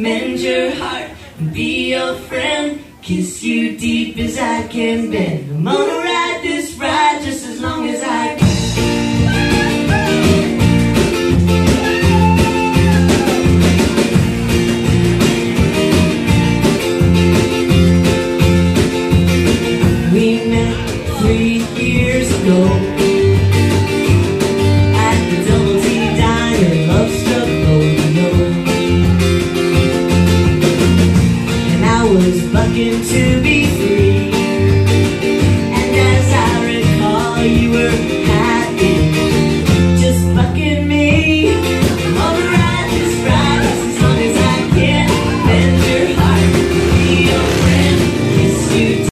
mend your heart, and be your friend. Kiss you deep as I can bend. I'm gonna ride this ride just as long as I can.